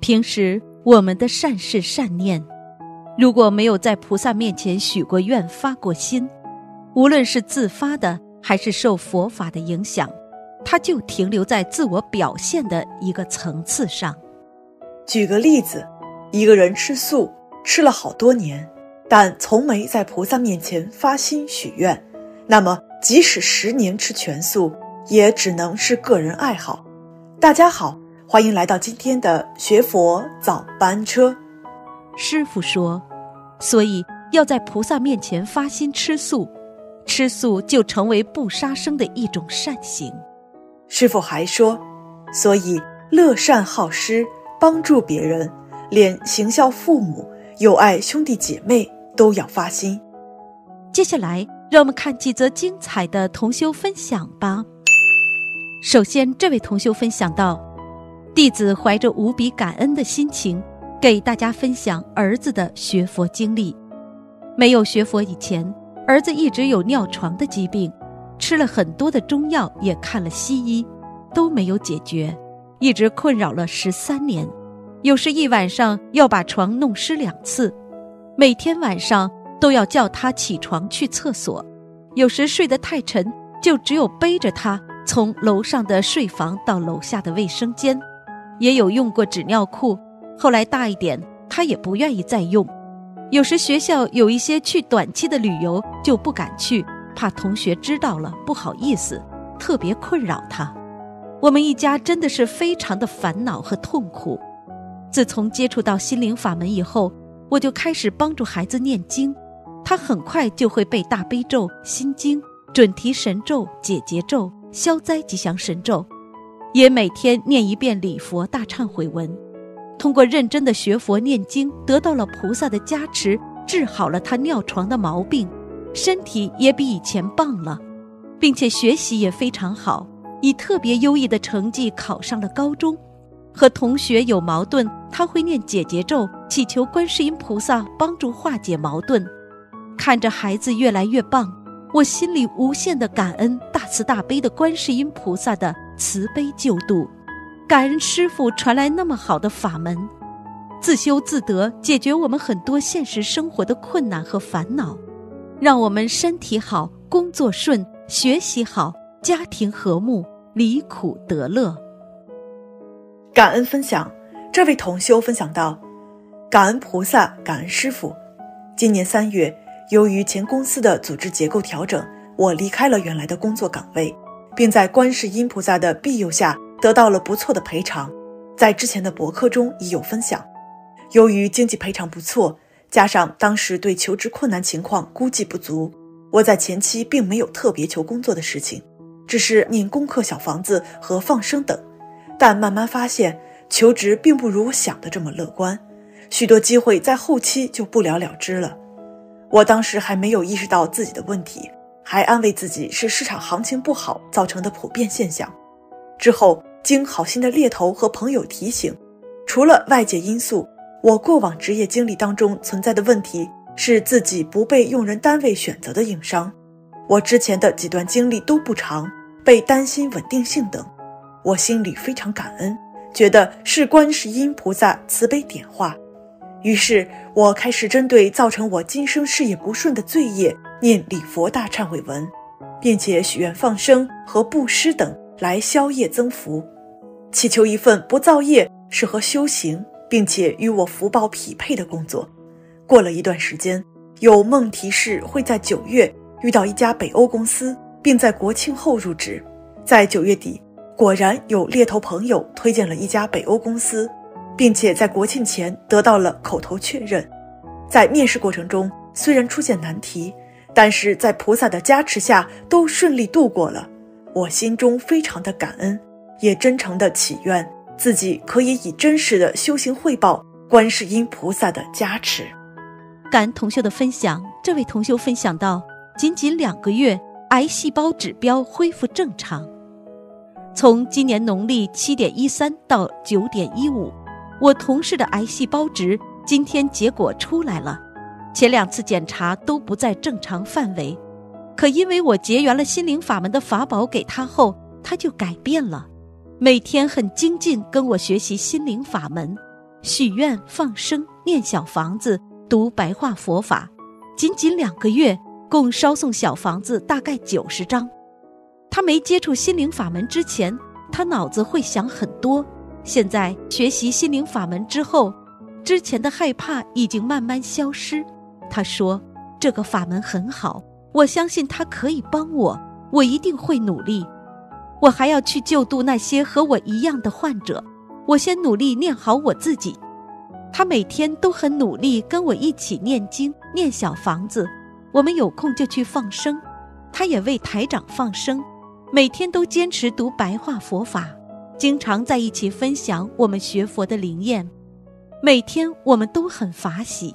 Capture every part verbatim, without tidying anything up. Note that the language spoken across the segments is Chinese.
平时我们的善事善念，如果没有在菩萨面前许过愿发过心，无论是自发的还是受佛法的影响，它就停留在自我表现的一个层次上。 举个例子，一个人吃素吃了好多年，但从没在菩萨面前发心许愿，那么即使十年吃全素，也只能是个人爱好。大家好，欢迎来到今天的学佛早班车。 师父说，所以要在菩萨面前发心吃素，吃素就成为不杀生的一种善行。 师父还说，所以乐善好施，帮助别人，连行孝父母、友爱兄弟姐妹都要发心。 接下来让我们看几则精彩的同修分享吧。首先，这位同修分享到，弟子怀着无比感恩的心情给大家分享儿子的学佛经历。没有学佛以前，儿子一直有尿床的疾病，吃了很多的中药，也看了西医，都没有解决，一直困扰了十三年。有时一晚上要把床弄湿两次，每天晚上都要叫他起床去厕所，有时睡得太沉，就只有背着他从楼上的睡房到楼下的卫生间。也有用过纸尿裤，后来大一点他也不愿意再用。有时学校有一些去短期的旅游就不敢去，怕同学知道了不好意思，特别困扰他。我们一家真的是非常的烦恼和痛苦。自从接触到心灵法门以后，我就开始帮助孩子念经，他很快就会背大悲咒、心经、准提神咒、解结咒、消灾吉祥神咒，也每天念一遍礼佛大忏悔文。通过认真的学佛念经，得到了菩萨的加持，治好了他尿床的毛病，身体也比以前棒了，并且学习也非常好，以特别优异的成绩考上了高中。和同学有矛盾，他会念解结咒，祈求观世音菩萨帮助化解矛盾。看着孩子越来越棒，我心里无限的感恩大慈大悲的观世音菩萨的慈悲救度，感恩师父传来那么好的法门，自修自得，解决我们很多现实生活的困难和烦恼，让我们身体好，工作顺，学习好，家庭和睦，离苦得乐。 感恩分享，这位同修分享到，感恩菩萨，感恩师父。今年三月，由于前公司的组织结构调整，我离开了原来的工作岗位，并在观世音菩萨的庇佑下得到了不错的赔偿。在之前的博客中已有分享，由于经济赔偿不错，加上当时对求职困难情况估计不足，我在前期并没有特别求工作的事情，只是念功课小房子和放生等。但慢慢发现求职并不如我想的这么乐观，许多机会在后期就不了了之了。我当时还没有意识到自己的问题，还安慰自己是市场行情不好造成的普遍现象。之后经好心的猎头和朋友提醒，除了外界因素，我过往职业经历当中存在的问题是自己不被用人单位选择的硬伤。我之前的几段经历都不长，被担心稳定性等，我心里非常感恩，觉得是观世音菩萨慈悲点化。于是我开始针对造成我今生事业不顺的罪业念礼佛大忏悔文，并且许愿放生和布施等来消业增福，祈求一份不造业、适合修行并且与我福报匹配的工作。过了一段时间，有梦提示会在九月遇到一家北欧公司，并在国庆后入职。在九月底，果然有猎头朋友推荐了一家北欧公司，并且在国庆前得到了口头确认。在面试过程中虽然出现难题，但是在菩萨的加持下都顺利度过了。我心中非常的感恩，也真诚的祈愿自己可以以真实的修行汇报观世音菩萨的加持。 感恩同修的分享，这位同修分享到，仅仅两个月，癌细胞指标恢复正常。从今年农历七点一三到九点一五，我同事的癌细胞值今天结果出来了，前两次检查都不在正常范围，可因为我结缘了心灵法门的法宝给他后，他就改变了，每天很精进跟我学习心灵法门， 许愿、放生、念小房子、读白话佛法，仅仅两个月，共烧送小房子大概九十张。他没接触心灵法门之前，他脑子会想很多，现在学习心灵法门之后，之前的害怕已经慢慢消失。他说，这个法门很好，我相信他可以帮我，我一定会努力。我还要去救度那些和我一样的患者，我先努力念好我自己。他每天都很努力跟我一起念经、念小房子，我们有空就去放生，他也为台长放生，每天都坚持读白话佛法，经常在一起分享我们学佛的灵验，每天我们都很法喜。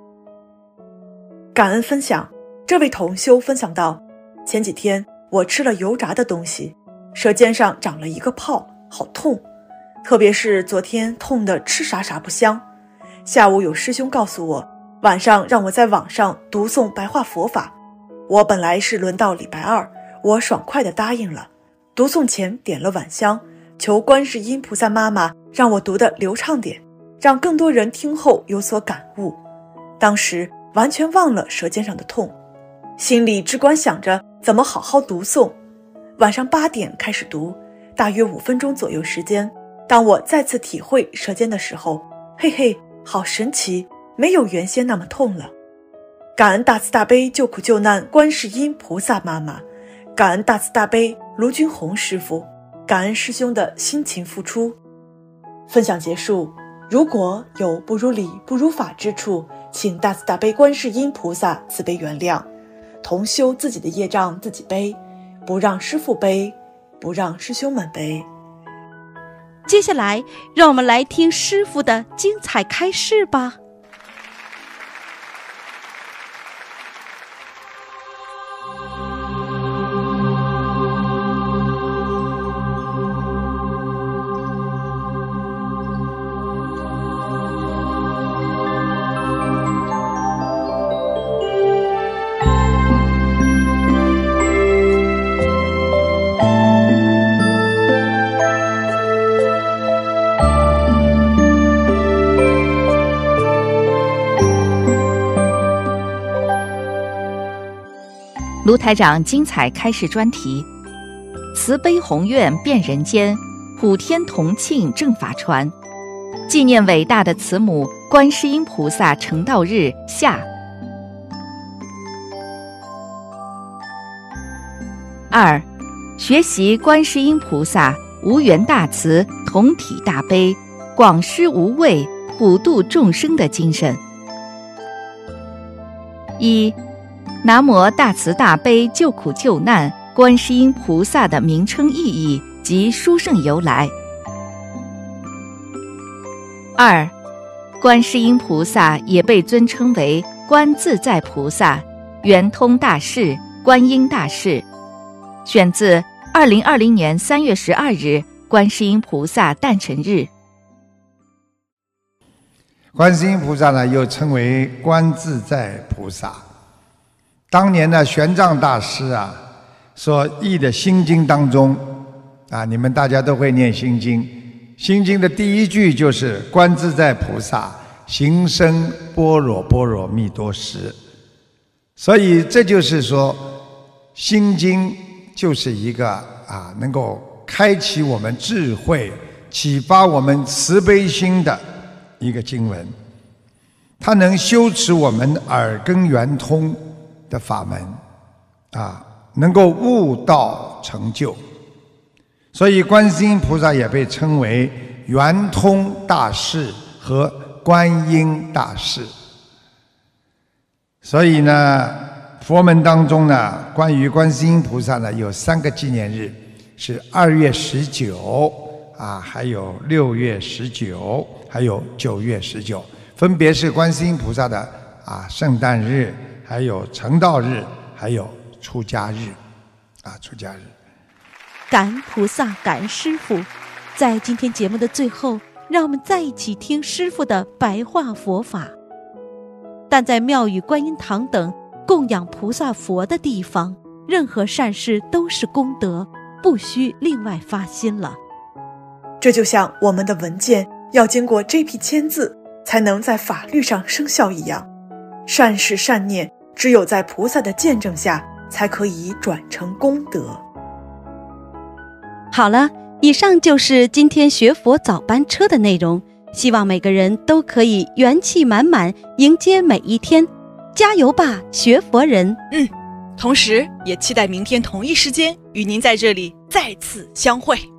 感恩分享，这位同修分享到，前几天我吃了油炸的东西，舌尖上长了一个泡，好痛，特别是昨天痛得吃啥啥不香。下午有师兄告诉我，晚上让我在网上读诵白话佛法，我本来是轮到礼拜二，我爽快地答应了。读诵前点了晚香，求观世音菩萨妈妈让我读得流畅点，让更多人听后有所感悟。当时完全忘了舌尖上的痛，心里只管想着怎么好好读诵。晚上八点开始读，大约五分钟左右时间，当我再次体会舌尖的时候，嘿嘿，好神奇，没有原先那么痛了。感恩大慈大悲救苦救难观世音菩萨妈妈，感恩大慈大悲卢军红师父，感恩师兄的辛勤付出。分享结束，如果有不如理不如法之处，请大慈大悲观世音菩萨慈悲原谅。同修自己的业障自己背，不让师父背，不让师兄们背。 接下来让我们来听师父的精彩开示吧。 卢台长精彩开示专题：慈悲宏愿遍人间，普天同庆正法传。纪念伟大的慈母观世音菩萨成道日下。二、学习观世音菩萨无缘大慈、同体大悲、广施无畏、普度众生的精神。一、南无大慈大悲救苦救难观世音菩萨的名称意义及殊胜由来。二、观世音菩萨也被尊称为观自在菩萨、圆通大士、观音大士。选自二零二零年三月十二日观世音菩萨诞辰日。 观世音菩萨呢，又称为观自在菩萨。当年的玄奘大师啊，所译的心经当中啊，你们大家都会念心经，心经的第一句就是观自在菩萨行深般若波罗蜜多时。所以这就是说，心经就是一个啊，能够开启我们智慧、启发我们慈悲心的一个经文，它能修持我们耳根圆通的法门啊，能够悟道成就。所以观世音菩萨也被称为圆通大士和观音大士。所以呢，佛门当中呢，关于观世音菩萨呢，有三个纪念日，是二月十九啊，还有六月十九，还有九月十九，分别是观世音菩萨的啊圣诞日，还有成道日，还有出家日啊，出家日。 感恩菩萨，感恩师父。在今天节目的最后，让我们再一起听师父的白话佛法。但在庙宇、观音堂等供养菩萨佛的地方，任何善事都是功德，不需另外发心了。 这就像我们的文件要经过这批签字，才能在法律上生效一样。善事善念，只有在菩萨的见证下，才可以转成功德。 好了，以上就是今天学佛早班车的内容，希望每个人都可以元气满满，迎接每一天。加油吧，学佛人！ 嗯，同时也期待明天同一时间与您在这里再次相会。